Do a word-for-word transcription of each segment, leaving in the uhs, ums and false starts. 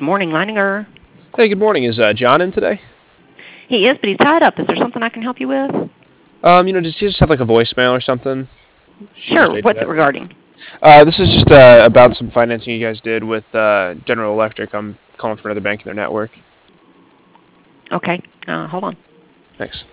morning, Leininger. Hey, good morning. Is uh, John in today? He is, but he's tied up. Is there something I can help you with? Um, you know, does he just have like a voicemail or something? Shoot Sure. straight to What's that. it regarding? Uh, this is just uh, about some financing you guys did with uh, General Electric. I'm calling from another bank in their network. Okay. Uh, hold on. Thanks.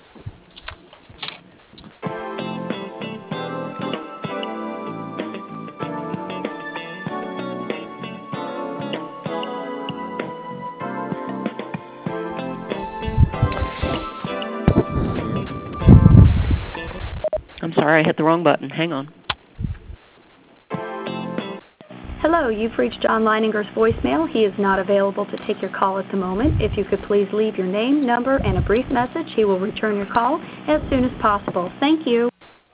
I'm sorry, I hit the wrong button. Hang on. Hello, you've reached John Leininger's voicemail. He is not available to take your call at the moment. If you could please leave your name, number, and a brief message, he will return your call as soon as possible. Thank you.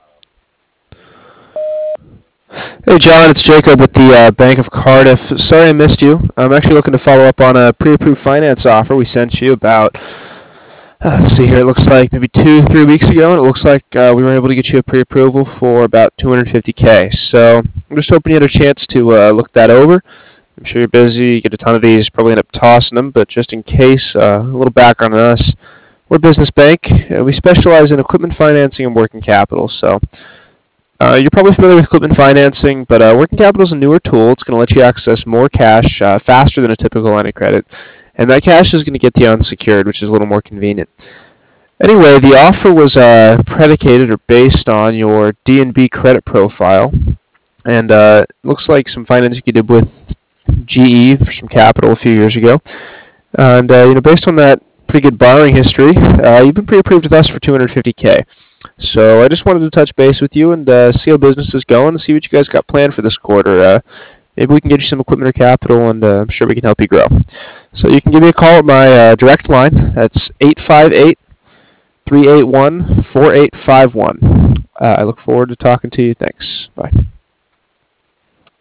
Hey, John, it's Jacob with the uh, Bank of Cardiff. Sorry I missed you. I'm actually looking to follow up on a pre-approved finance offer we sent you about, uh, let's see here, it looks like maybe two, three weeks ago, and it looks like uh, we were able to get you a pre-approval for about two hundred fifty K. So I'm just hoping you had a chance to uh, look that over. I'm sure you're busy, you get a ton of these, probably end up tossing them, but just in case, uh, a little background on us. We're a business bank. Uh, we specialize in equipment financing and working capital, so Uh, you're probably familiar with equipment financing, but uh, working capital is a newer tool. It's going to let you access more cash uh, faster than a typical line of credit, and that cash is going to get to you unsecured, which is a little more convenient. Anyway, the offer was uh, predicated or based on your D and B credit profile, and uh, it looks like some financing you did with G E for some capital a few years ago. And uh, you know, based on that pretty good borrowing history, uh, you've been pre-approved with us for two hundred fifty K. So I just wanted to touch base with you and uh, see how business is going and see what you guys got planned for this quarter. Uh, maybe we can get you some equipment or capital, and uh, I'm sure we can help you grow. So you can give me a call at my uh, direct line. That's eight five eight, three eight one, four eight five one. Uh, I look forward to talking to you. Thanks. Bye.